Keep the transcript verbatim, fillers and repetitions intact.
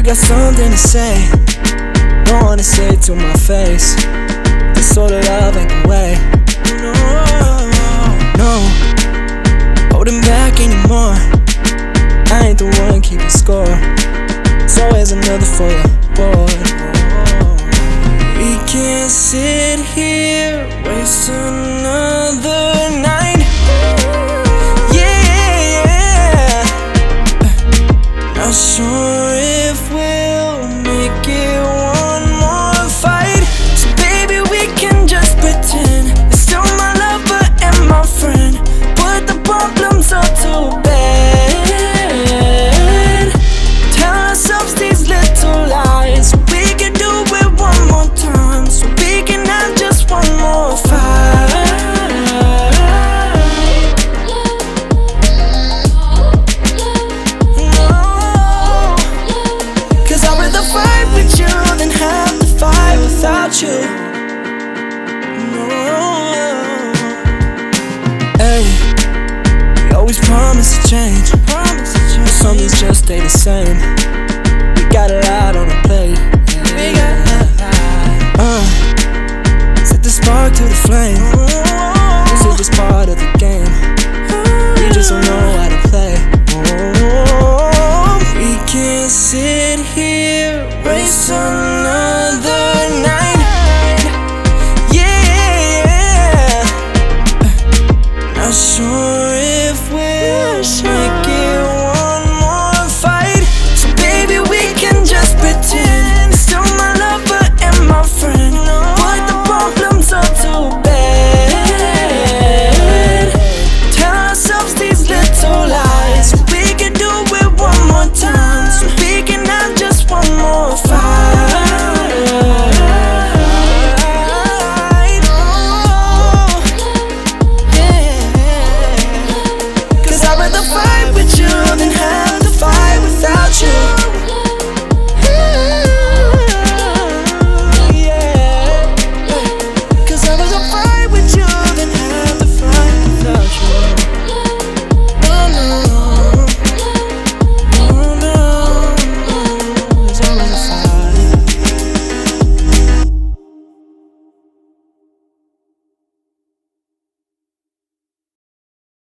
got something to say, don't wanna say it to my face. This sort of love ain't the way. No, no, holding back anymore. I ain't the one keeping score. It's always another for you, boy. We can't sit here wasting another